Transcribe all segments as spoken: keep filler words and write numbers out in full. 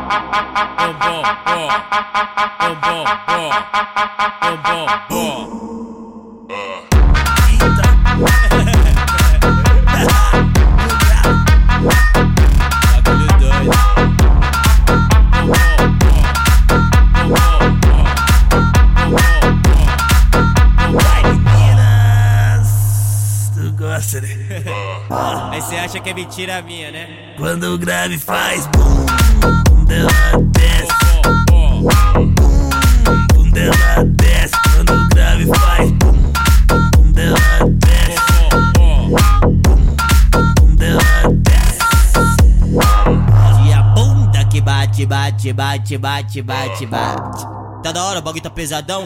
Aí cê acha que é mentira minha, né? Quando o grave faz bum, bum dela desce, bum, bum dela desce. Quando o grave faz bum, bum dela desce, bum, bum dela desce. E a bunda que bate, bate, bate, bate, bate, bate. Tá da hora, o bagulho tá pesadão.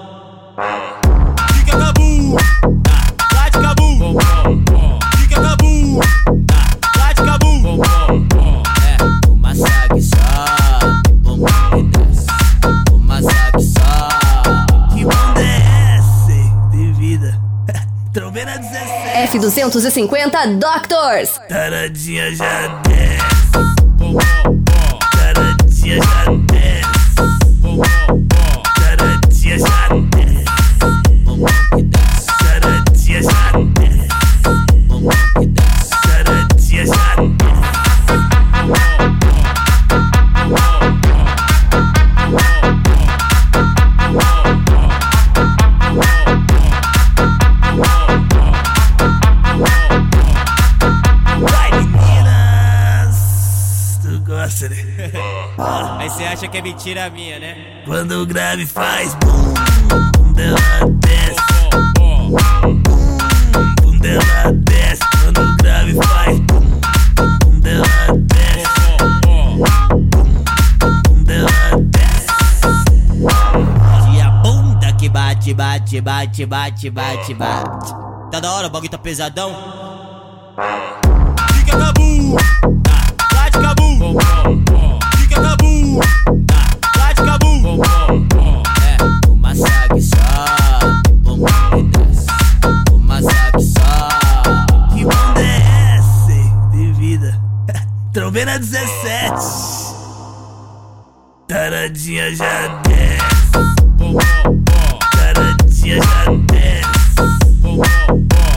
Fica cabum, bate cabum. Fica cabum, bate cabum. É, uma sabe só, bum que desce. Uma sabe só. Que bunda é essa, de vida? Trombena dezessete. F duzentos e cinquenta Doctors. Taradinha já desce, taradinha já desce, taradinha já desce, taradinha já desce, taradinha já desce. Vai, meninas, tu gosta, né? Aí cê acha que é mentira minha, né? Quando o grave faz bum, bum dela desce, bum, bum dela desce. Quando o grave faz bum, bum dela desce, bum, bum dela desce. E a bunda que bate, bate, bate, bate, bate, bate. Tá da hora, o bagulho tá pesadão. Fica cabum, bate cabum. Fica cabum, bate cabum. É, uma sabe só, bum que desce. Uma sabe só. Que bunda é essa, de vida? Trombena dezessete. Taradinha já desce, taradinha já desce.